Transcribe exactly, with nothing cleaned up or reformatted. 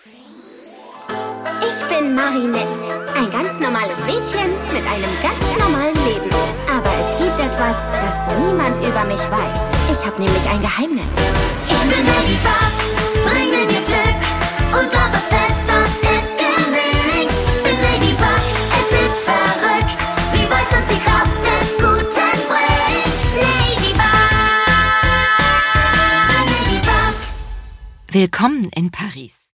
Ich bin Marinette, ein ganz normales Mädchen mit einem ganz normalen Leben. Aber es gibt etwas, das niemand über mich weiß. Ich habe nämlich ein Geheimnis. Ich bin Ladybug, bringe dir Glück und glaube fest, dass es gelingt. Bin Ladybug, es ist verrückt, wie weit uns die Kraft des Guten bringt. Ladybug, Ladybug. Willkommen in Paris.